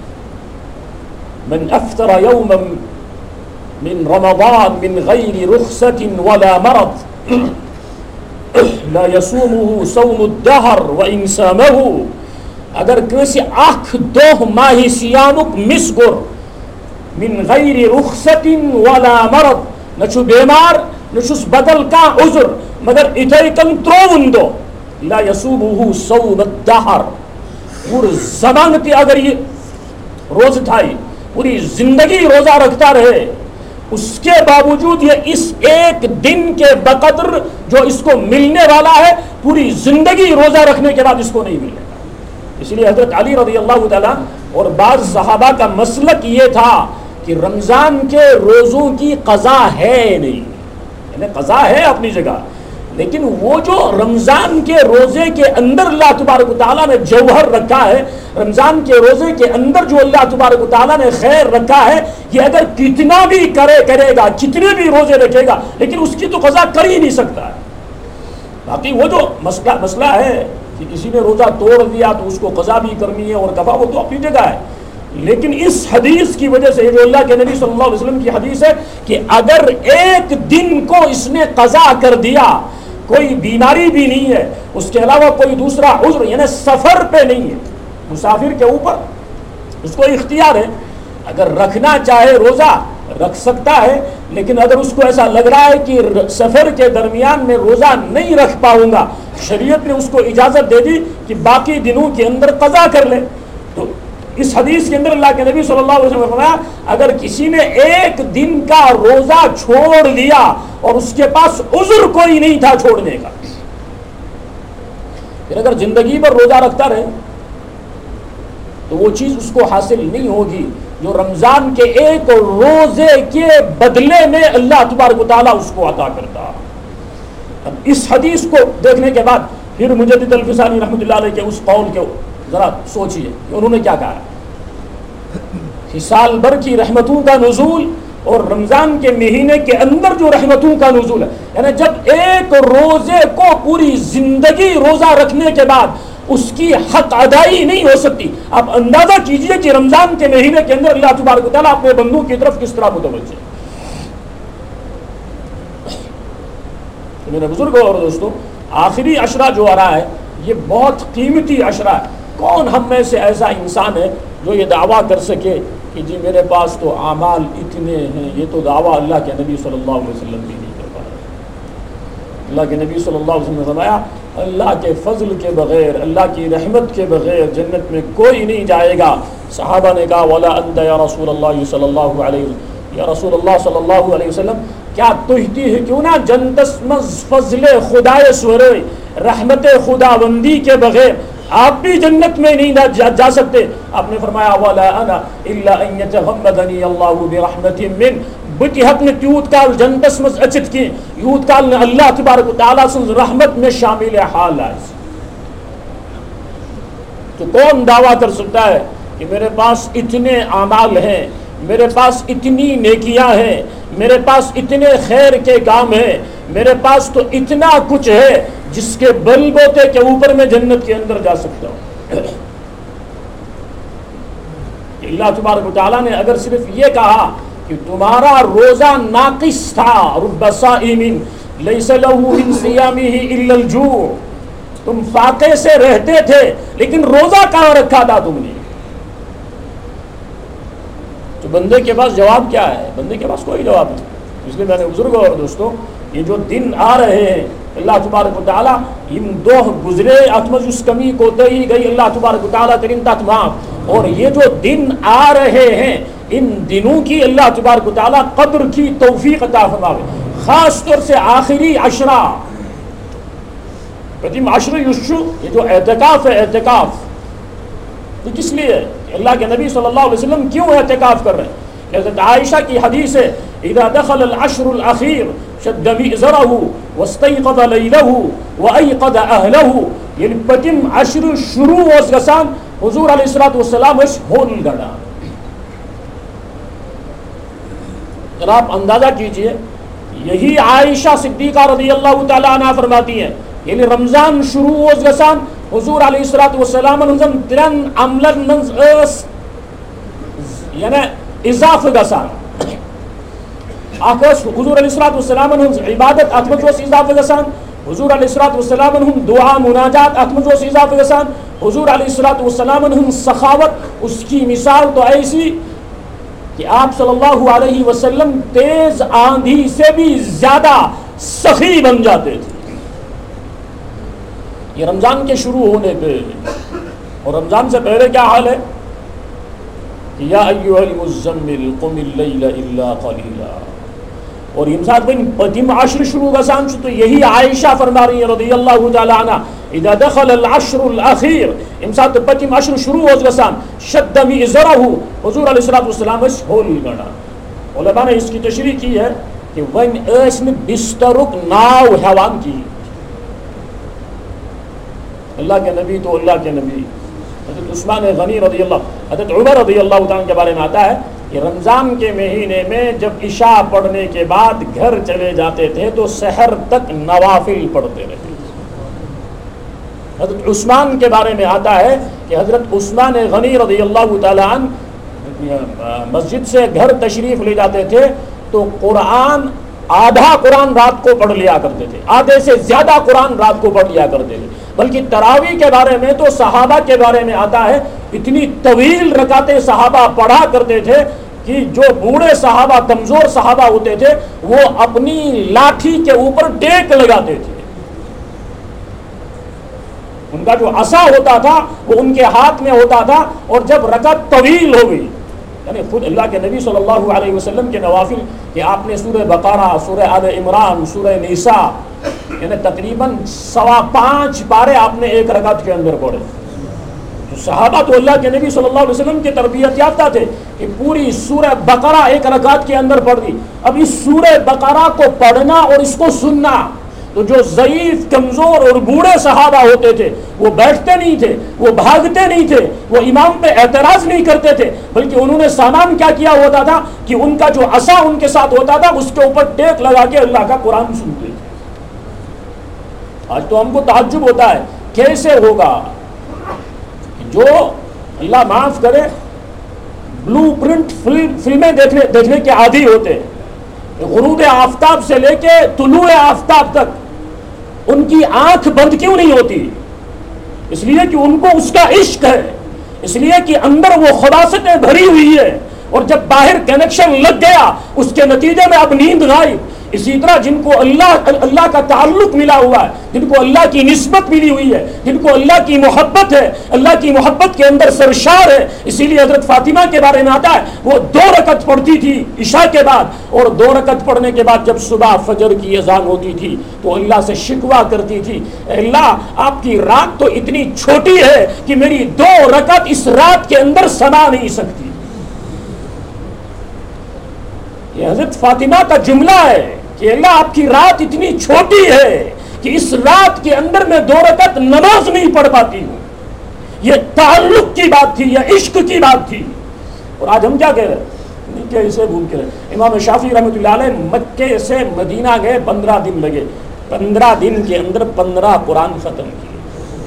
من افطر یوما من رمضان من غیر رخصت ولا مرض لا يصومه صوم الدهر وان صامه. اگر کسی اخ دو ماہ سیامک مسگر من غیر رخصت ولا مرض، نہ چھو بیمار نہ چھس بدل کا عذر مگر اتھے کن ترون دو، لا یصومه صوم الدهر، پور زمانتی اگر یہ روز تھائی پوری زندگی روزہ رکھتا رہے، اس کے باوجود یہ اس ایک دن کے بقدر جو اس کو ملنے والا ہے پوری زندگی روزہ رکھنے کے بعد اس کو نہیں ملے گا. اس لیے حضرت علی رضی اللہ تعالیٰ اور بعض صحابہ کا مسلک یہ تھا کہ رمضان کے روزوں کی قضا ہے نہیں، یعنی قضا ہے اپنی جگہ، لیکن وہ جو رمضان کے روزے کے اندر اللہ تبارک و تعالیٰ نے جوہر رکھا ہے، رمضان کے روزے کے اندر جو اللہ تبارک و تعالیٰ نے خیر رکھا ہے، یہ اگر کتنا بھی کرے گا، کتنے بھی روزے رکھے گا، لیکن اس کی تو قضا کر ہی نہیں سکتا ہے. باقی وہ جو مسئلہ ہے کہ کسی نے روزہ توڑ دیا تو اس کو قضا بھی کرنی ہے اور کفا، وہ تو اپنی جگہ ہے. لیکن اس حدیث کی وجہ سے، یہ جو اللہ کے نبی صلی اللہ علیہ وسلم کی حدیث ہے کہ اگر ایک دن کو اس نے قضا کر دیا، کوئی بیماری بھی نہیں ہے، اس کے علاوہ کوئی دوسرا عذر، یعنی سفر پہ نہیں ہے، مسافر کے اوپر اس کو اختیار ہے، اگر رکھنا چاہے روزہ رکھ سکتا ہے، لیکن اگر اس کو ایسا لگ رہا ہے کہ سفر کے درمیان میں روزہ نہیں رکھ پاؤں گا، شریعت نے اس کو اجازت دے دی کہ باقی دنوں کے اندر قضا کر لے. تو اس حدیث کے اندر اللہ کے نبی صلی اللہ علیہ وسلم نے فرمایا اگر کسی نے ایک دن کا روزہ چھوڑ لیا اور اس کے پاس عذر کوئی نہیں تھا چھوڑنے کا، پھر اگر زندگی پر روزہ رکھتا رہے تو وہ چیز اس کو حاصل نہیں ہوگی جو رمضان کے ایک روزے کے بدلے میں اللہ تبارک و تعالیٰ اس کو عطا کرتا. اب اس حدیث کو دیکھنے کے بعد پھر مجدد الفسانی رحمۃ اللہ علیہ کے اس قول کے ذرا سوچیے کہ انہوں نے کیا کہا کہ سال بھر کی رحمتوں کا نزول اور رمضان کے مہینے کے اندر جو رحمتوں کا نزول ہے، یعنی جب ایک روزے کو پوری زندگی روزہ رکھنے کے بعد اس کی حق ادائی نہیں ہو سکتی، آپ اندازہ کیجئے کہ رمضان کے مہینے کے اندر اللہ تبارک و تعالیٰ اپنے بندوں کی طرف کس طرح متوجہ ہے. تو میرے بزرگوں اور دوستوں، آخری عشرہ جو آ رہا ہے یہ بہت قیمتی عشرہ ہے. کون ہم میں سے ایسا انسان ہے جو یہ دعویٰ کر سکے کہ جی میرے پاس تو اعمال اتنے ہیں؟ یہ تو دعویٰ اللہ کے نبی صلی اللہ علیہ وسلم بھی نہیں کر پایا. اللہ کے نبی صلی اللہ علیہ وسلم نے فرمایا اللہ کے فضل کے بغیر، اللہ کی رحمت کے بغیر جنت میں کوئی نہیں جائے گا. صحابہ نے کہا ولا انت یا رسول اللہ صلی اللہ علیہ وسلم، یا رسول اللہ صلی اللہ علیہ وسلم کیا تجھتی ہے کیوں نہ جنت میں فضل خدائے سورے رحمت خدا بندی کے بغیر آپ بھی جنت میں نہیں جا سکتے. آپ نے فرمایا ولا انا الا ان يتغمدني الله برحمة من بتی حق نے یوت کال جنتس مز اچت کی یوت کال نے اللہ تبارک و تعالیٰ سن رحمت میں شامل حال ہے. تو کون دعویٰ کر سکتا ہے کہ میرے پاس اتنے اعمال ہیں، میرے پاس اتنی نیکیاں ہیں، میرے پاس اتنے خیر کے کام ہیں، میرے پاس تو اتنا کچھ ہے جس کے بل بوتے کے اوپر میں جنت کے اندر جا سکتا ہوں. اللہ تبارک و تعالیٰ نے اگر صرف یہ کہا کہ تمہارا روزہ ناقص تھا، رب صائم لیس لہ من صیامہ الا الجوع، تم فاقے سے رہتے تھے لیکن روزہ کہاں رکھا تھا تم نے؟ تو بندے کے پاس جواب کیا ہے؟ بندے کے پاس کوئی جواب نہیں. اس لیے میں نے بزرگوں اور دوستوں یہ جو دن آ رہے ہیں اللہ تبارک و تعالیٰ ان دو گزرے اتمج اس کمی کو دہی گئی اللہ تبارک و تعالیٰ کریم تمام، اور یہ جو دن آ رہے ہیں ان دنوں کی اللہ تبارک و تعالیٰ قدر کی توفیق عطا فرمائے. خاص طور سے آخری عشرہ قدیم عشر یشو، یہ جو اعتکاف ہے، اعتکاف یہ کس لیے ہے؟ اللہ کے نبی صلی اللہ علیہ وسلم کیوں اعتکاف کر رہے ہیں؟ حضرت عائشہ کی حدیث ہے اذا دخل العشر الاخیر شد میزرہ واستيقظ لیلہ وایقظ اہلہ. یعنی پتم عشر شروع اس گسان حضور علیہ الصلوۃ والسلام اس ہول گڑا. آپ اندازہ کیجئے یہی عائشہ صدیقہ رضی اللہ تعالی عنہ فرماتی ہیں یعنی رمضان شروع اس گسان حضور علیہ الصلوۃ والسلام انہم ترن عملن منز یعنی اضافہ گسان آکس حضور علیہ الصلوۃ والسلام انہم عبادت اتمجوس اضافہ گسان، حضور علیہ الصلوۃ والسلام انہم دعا مناجات اتمجوس اضافہ گسان، حضور علیہ الصلوۃ والسلام انہم سخاوت. اس کی مثال تو ایسی کہ آپ صلی اللہ علیہ وسلم تیز آندھی سے بھی زیادہ سخی بن جاتے تھے. یہ رمضان کے شروع ہونے پہ، اور رمضان سے پہلے کیا حال ہے؟ یا ایھا المزمل قم اللیل الا قلیلا. اور امساد بن پتم عشر شروع گسان تو یہی عائشہ فرما رہی ہیں رضی اللہ تعالی عنہ اذا دخل العشر الاخیر امساد پتم عشر شروع ہو گسان شد میزرہ حضور علیہ الصلوۃ والسلام اس ہول گڑا. علماء نے اس کی تشریح کی ہے کہ ون اس نے بسترک ناو حیوان کی. اللہ کے نبی تو اللہ کے نبی حضرت عثمان غنی رضی اللہ، حضرت عمر رضی اللہ تعالیٰ کے بارے میں آتا ہے کہ رمضان کے مہینے میں جب عشاء پڑھنے کے بعد گھر چلے جاتے تھے تو سحر تک نوافل پڑھتے رہتے. حضرت عثمان کے بارے میں آتا ہے کہ حضرت عثمان غنی رضی اللہ تعالیٰ عنہ مسجد سے گھر تشریف لے جاتے تھے تو قرآن آدھا قرآن رات کو پڑھ لیا کرتے تھے، آدھے سے زیادہ قرآن رات کو پڑھ لیا کرتے تھے. بلکہ تراویح کے بارے میں تو صحابہ کے بارے میں آتا ہے اتنی طویل رکعتیں صحابہ پڑھا کرتے تھے کہ جو بوڑھے صحابہ کمزور صحابہ ہوتے تھے وہ اپنی لاٹھی کے اوپر ٹیک لگاتے تھے. ان کا جو عصا ہوتا تھا وہ ان کے ہاتھ میں ہوتا تھا، اور جب رکعت طویل ہو گئی یعنی خود اللہ کے نبی صلی اللہ علیہ وسلم کے نوافل کہ آپ نے سورہ بقرہ، سورہ آل عمران، سورہ نساء یعنی تقریباً 5.25 پارے آپ نے ایک رکعت کے اندر پڑھے. صحابہ تو اللہ کے نبی صلی اللہ علیہ وسلم کی تربیت یافتہ تھے کہ پوری سورہ بقرہ ایک رکعت کے اندر پڑھ دی. اب اس سورہ بقرہ کو پڑھنا اور اس کو سننا، تو جو ضعیف کمزور اور بوڑھے صحابہ ہوتے تھے وہ بیٹھتے نہیں تھے، وہ بھاگتے نہیں تھے، وہ امام پہ اعتراض نہیں کرتے تھے، بلکہ انہوں نے سامان کیا کیا ہوتا تھا کہ ان کا جو عصا ان کے ساتھ ہوتا تھا اس کے اوپر ٹیک لگا کے اللہ کا قرآن سنتے تھے. آج تو ہم کو تعجب ہوتا ہے کیسے ہوگا جو اللہ معاف کرے بلو پرنٹ فلمیں دیکھنے کے عادی ہوتے ہیں، غروب آفتاب سے لے کے طلوع آفتاب تک ان کی آنکھ بند کیوں نہیں ہوتی؟ اس لیے کہ ان کو اس کا عشق ہے، اس لیے کہ اندر وہ خباثتیں بھری ہوئی ہے، اور جب باہر کنیکشن لگ گیا اس کے نتیجے میں اب نیند غائب. اسی طرح جن کو اللہ کا تعلق ملا ہوا ہے، جن کو اللہ کی نسبت ملی ہوئی ہے، جن کو اللہ کی محبت ہے، اللہ کی محبت کے اندر سرشار ہے. اسی لیے حضرت فاطمہ کے بارے میں آتا ہے وہ 2 رکعت پڑھتی تھی عشاء کے بعد، اور 2 رکعت پڑھنے کے بعد جب صبح فجر کی اذان ہوتی تھی تو اللہ سے شکوہ کرتی تھی، اللہ آپ کی رات تو اتنی چھوٹی ہے کہ میری 2 رکعت اس رات کے اندر سما نہیں سکتی. یہ حضرت فاطمہ کا جملہ ہے کہ اللہ آپ کی رات اتنی چھوٹی ہے کہ اس رات کے اندر میں 2 رکعت نماز نہیں پڑھ پاتی ہوں. یہ تعلق کی بات تھی، یہ عشق کی بات تھی. اور آج ہم کیا کہہ رہے ہیں؟ کیسے بھول کے رہے. امام شافعی رحمۃ اللہ علیہ مکے سے مدینہ گئے، 15 دن لگے، 15 دن کے اندر 15 قرآن ختم کیے.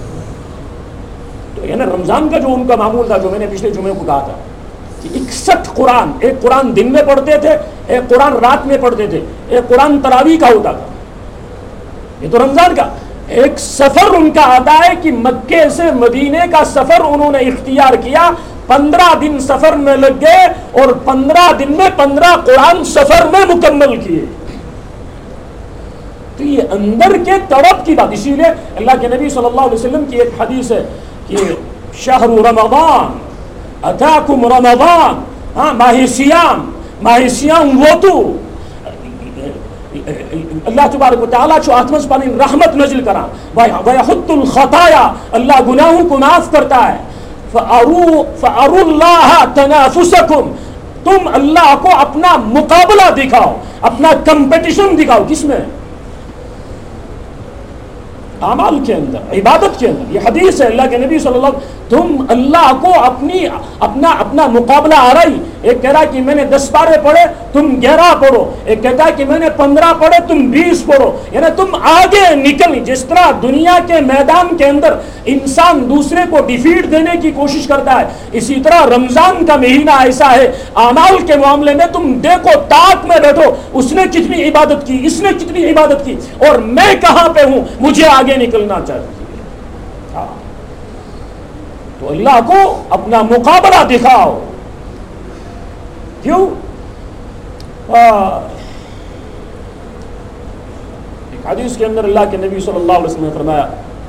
تو یعنی رمضان کا جو ان کا معمول تھا، جو میں نے پچھلے جمعے کو کہا تھا کہ 61 قرآن، ایک قرآن دن میں پڑھتے تھے، ایک قرآن رات میں پڑھتے تھے، ایک قرآن تراویح کا ہوتا تھا. یہ تو رمضان کا ایک سفر ان کا آتا ہے کہ مکے سے مدینے کا سفر انہوں نے اختیار کیا، 15 دن سفر میں لگ گئے اور 15 دن میں 15 قرآن سفر میں مکمل کیے. تو یہ اندر کے طرف کی بات. اسی لیے اللہ کے نبی صلی اللہ علیہ وسلم کی ایک حدیث ہے کہ شہر رمضان اتاکم رمضان، ماہ سیام وہ تو اللہ تبارک و تعالیٰ چو آتمز پانی رحمت نزل کرا وَيَحُطُّ الْخَطَايَا، اللہ گناہوں کو معاف کرتا ہے. فَأَرُوا اللَّهَ تَنَافُسَكُمْ، تم اللہ کو اپنا مقابلہ دکھاؤ، اپنا کمپٹیشن دکھاؤ. کس میں؟ اعمال کے اندر، عبادت کے اندر. یہ حدیث ہے اللہ کے نبی صلی اللہ علیہ وسلم. تم اللہ کو اپنا مقابلہ آ رہی. ایک کہہ رہا کہ میں نے 10 پارے پڑھے تم 11 پڑھو، ایک کہتا ہے کہ میں نے 15 پڑھے تم 20 پڑھو. یعنی تم آگے نکل. جس طرح دنیا کے میدان کے اندر انسان دوسرے کو ڈیفیٹ دینے کی کوشش کرتا ہے، اسی طرح رمضان کا مہینہ ایسا ہے اعمال کے معاملے میں. تم دیکھو طاق میں بیٹھو، اس نے کتنی عبادت کی، اس نے کتنی عبادت کی، اور میں کہاں پہ ہوں، مجھے آگے نکلنا چاہیے. تو اللہ کو اپنا مقابلہ دکھاؤ. کیوں؟ ایک حدیث کے اندر اللہ کے نبی صلی اللہ علیہ وسلم نے فرمایا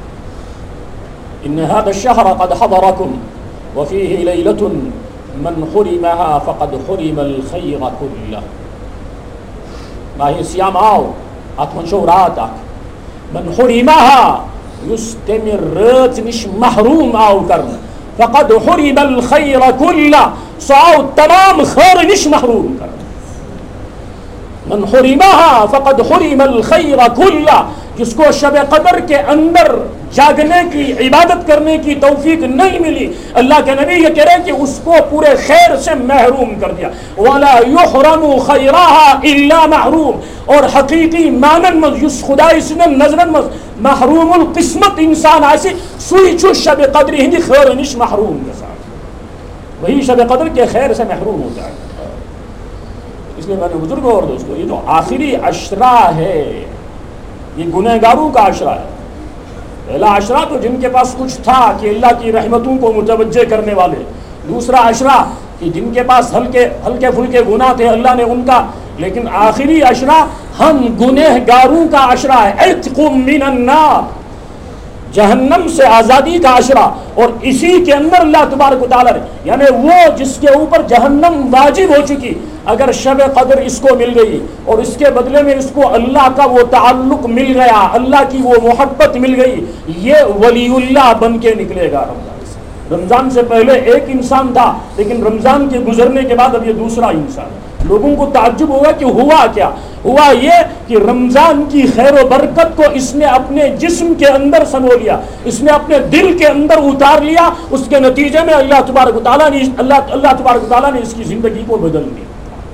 ان هذا الشهر قد حضركم وفيه ليلة من حرمها فقد حرم الخير كله. ماہ سیام آو، اتمن شو رات من حرمها یستمر رات نش محروم آو کرنا، فقد حرم الخير كله، سو تمام خیر نش محروم کرنا. من حرمها فقد حرم الخير كله، جس کو شب قدر کے اندر جاگنے کی، عبادت کرنے کی توفیق نہیں ملی، اللہ کے نبی یہ کہہ رہے ہیں کہ اس کو پورے خیر سے محروم کر دیا. وَلَا يُحْرَمُ خَيْرَهَا إِلَّا مَحْروم، اور حقیقی مانن مز یس خدای سنن نظرن مز محروم القسمت انسان ایسی سوئی چو شب قدر ہندی خیر نش محروم کے ساتھ، وہی شب قدر کے خیر سے محروم ہوتا ہے. اس لیے میرے بزرگوں اور دوستوں، یہ جو آخری عشرہ ہے یہ گنہگاروں کا عشرہ ہے. پہلا عشرہ تو جن کے پاس کچھ تھا کہ اللہ کی رحمتوں کو متوجہ کرنے والے، دوسرا عشرہ کہ جن کے پاس ہلکے پھلکے گناہ تھے اللہ نے ان کا، لیکن آخری عشرہ ہم گنہگاروں کا عشرہ ہے. عتق من النار، جہنم سے آزادی کا عشرہ. اور اسی کے اندر اللہ تبارک و تعالیٰ یعنی وہ جس کے اوپر جہنم واجب ہو چکی، اگر شب قدر اس کو مل گئی اور اس کے بدلے میں اس کو اللہ کا وہ تعلق مل گیا، اللہ کی وہ محبت مل گئی، یہ ولی اللہ بن کے نکلے گا رمضان سے. رمضان سے پہلے ایک انسان تھا، لیکن رمضان کے گزرنے کے بعد اب یہ دوسرا انسان ہے۔ لوگوں کو تعجب ہوگا کہ ہوا کیا؟ ہوا یہ کہ رمضان کی خیر و برکت کو اس نے اپنے جسم کے اندر سمو لیا، اس نے اپنے دل کے اندر اتار لیا، اس کے نتیجے میں اللہ تبارک و تعالیٰ نے اس کی زندگی کو بدل دیا۔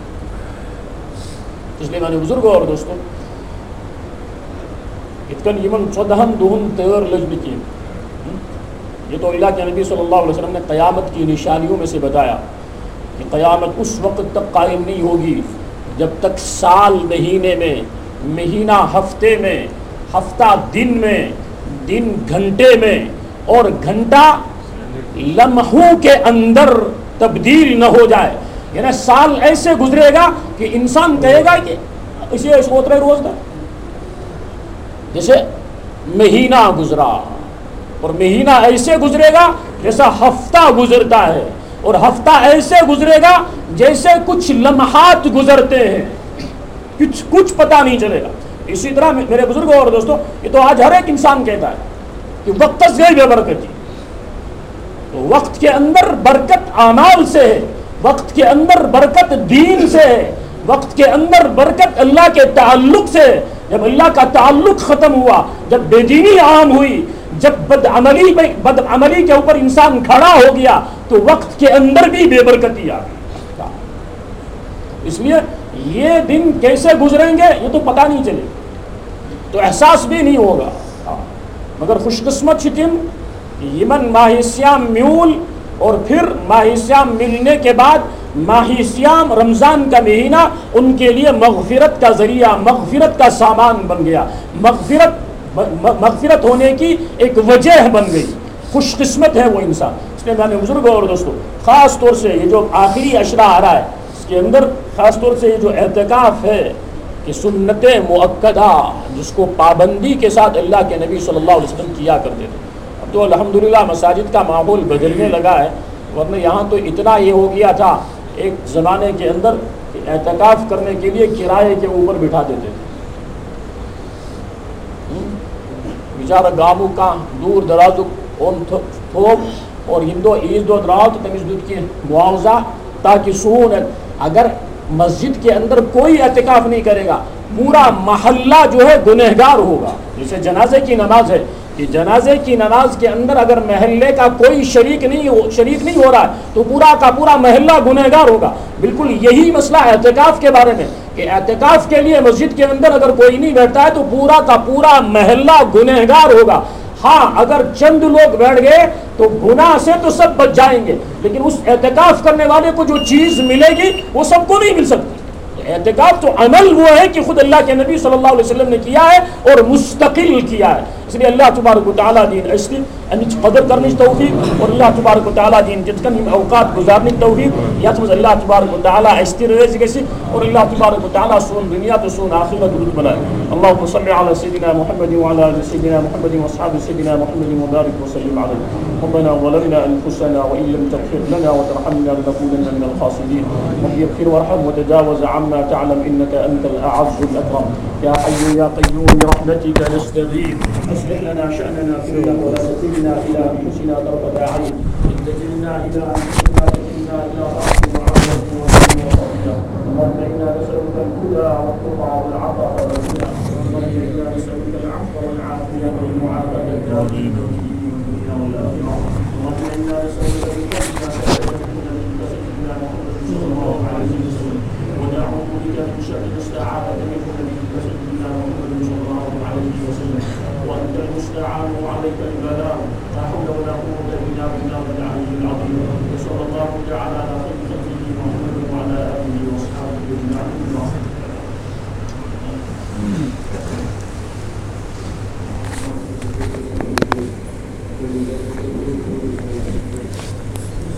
اس لیے میں نے بزرگوں اور دوستوں اتکن یمن څۄدہن دۄہن تٲر لٔجمٕتۍ کینٛہہ، یہ تو اللہ کے نبی صلی اللہ علیہ وسلم نے قیامت کی نشانیوں میں سے بتایا کہ قیامت اس وقت تک قائم نہیں ہوگی جب تک سال مہینے میں، مہینہ ہفتے میں، ہفتہ دن میں، دن گھنٹے میں، اور گھنٹہ لمحوں کے اندر تبدیل نہ ہو جائے۔ یعنی سال ایسے گزرے گا کہ انسان کہے گا کہ اسے اوترے روز دا، جیسے مہینہ گزرا، اور مہینہ ایسے گزرے گا جیسا ہفتہ گزرتا ہے، اور ہفتہ ایسے گزرے گا جیسے کچھ لمحات گزرتے ہیں، کچھ پتہ نہیں چلے گا۔ اسی طرح میرے بزرگوں اور دوستوں، یہ تو آج ہر ایک انسان کہتا ہے کہ وقت گئی بے برکتی، تو وقت کے اندر برکت اعمال سے ہے، وقت کے اندر برکت دین سے ہے، وقت کے اندر برکت اللہ کے تعلق سے ہے۔ جب اللہ کا تعلق ختم ہوا، جب بے دینی عام ہوئی، جب بدعملی کے اوپر انسان کھڑا ہو گیا، تو وقت کے اندر بھی بے برکتی آ گئی۔ اس لیے یہ دن کیسے گزریں گے یہ تو پتہ نہیں چلے، تو احساس بھی نہیں ہوگا۔ مگر خوش قسمت چھ تم یمن ماہ سیام میول، اور پھر ماہ سیام ملنے کے بعد ماہ سیام رمضان کا مہینہ ان کے لیے مغفرت کا ذریعہ، مغفرت کا سامان بن گیا، مغفرت ہونے کی ایک وجہ بن گئی۔ خوش قسمت ہے وہ انسان۔ اس لیے میں نے بزرگوں اور دوستوں خاص طور سے یہ جو آخری اشرا آ رہا ہے، اس کے اندر خاص طور سے یہ جو اعتکاف ہے کہ سنت مؤکدہ، جس کو پابندی کے ساتھ اللہ کے نبی صلی اللہ علیہ وسلم کیا کرتے تھے۔ اب تو الحمدللہ مساجد کا ماحول بدلنے لگا ہے، ورنہ یہاں تو اتنا یہ ہو گیا تھا ایک زمانے کے اندر کہ اعتکاف کرنے کے لیے کرائے کے اوپر بٹھا دیتے تھے۔ بیچارہ گاموں کا دور دراز اون تھوپ اور ہندو عید دو درات تمس دت کی معاوضہ تاکہ سون اگر مسجد کے اندر کوئی اعتکاف نہیں کرے گا، پورا محلہ جو ہے گنہگار ہوگا۔ جیسے جنازے کی نماز ہے کہ جنازے کی نماز کے اندر اگر محلے کا کوئی شریک نہیں ہو رہا ہے تو پورا کا پورا محلہ گنہگار ہوگا۔ بالکل یہی مسئلہ اعتکاف کے بارے میں کہ اعتکاف کے لیے مسجد کے اندر اگر کوئی نہیں بیٹھتا ہے تو پورا کا پورا محلہ گنہگار ہوگا۔ ہاں اگر چند لوگ بیٹھ گئے تو گناہ سے تو سب بچ جائیں گے، لیکن اس اعتکاف کرنے والے کو جو چیز ملے گی وہ سب کو نہیں مل سکتی۔ اعتکاف تو عمل وہ ہے کہ خود اللہ کے نبی صلی اللہ علیہ وسلم نے کیا ہے اور مستقل کیا ہے۔ اس لیے اللہ تبارک و تعالیٰ دین اس کی قدر کرنے توفیق، اور اللہ تبارک و تعالیٰ دین جتکن اوقات گزارنے توفیق، یت مز اللہ تبارک و تعالیٰ اس روز گژھِ، اور اللہ تبارک و تعالیٰ سون دنیا تو سون آخرت درست بنائے۔ اللهم صل على سيدنا محمد وعلى آل سيدنا محمد واصحاب سيدنا محمد وبارك وسلم عليه۔ ربنا ظلمنا انفسنا وان لم تغفر لنا وترحمنا لنكونن من الخاسرين، رب اغفر وارحم وتجاوز عما تعلم انك انت الاعز الاكرم، يا حي يا قيوم برحمتك نستغيث، اصلح لنا شأننا كله ولا تكلنا الى انفسنا طرفة عين، ان تكلنا الى انفسنا تكلنا الى ضعف وعافية وصبر. اللهم انا نسألك الهدى والتقى والعفاف والغنى، اللهم انا نسألك العفو والعافية والمعافاة الدائمة في الدنيا والآخرة، اللهم انا نسألك بفضلك سيدنا سيدنا محمد صلى الله عليه وسلم، ونعوذ بك من شر ما استعاذك منه نبيك سيدنا محمد صلى الله عليه وسلم، وانت المستعان وعليك البلاغ، لا حول ولا قوة الا بالله العلي العظيم. وصلى الله تعالى